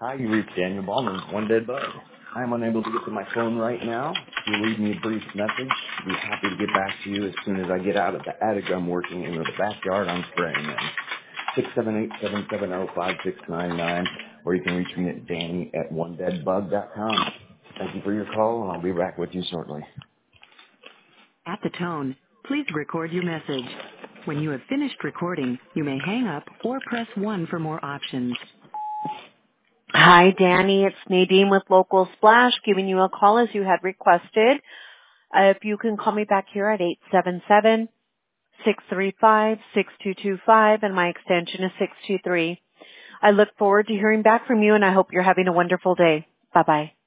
Hi, you reached Daniel Ballman, One Dead Bug. I am unable to get to my phone right now. If you leave me a brief message, I'd be happy to get back to you as soon as I get out of the attic I'm working in or the backyard I'm spraying in. 678-770-5699, or you can reach me at danny@onedeadbug.com. Thank you for your call, and I'll be back with you shortly. At the tone, please record your message. When you have finished recording, you may hang up or press 1 for more options. Hi, Danny. It's Nadine with Local Splash, giving you a call as you had requested. If you can call me back here at 877-635-6225, and my extension is 623. I look forward to hearing back from you, and I hope you're having a wonderful day. Bye-bye.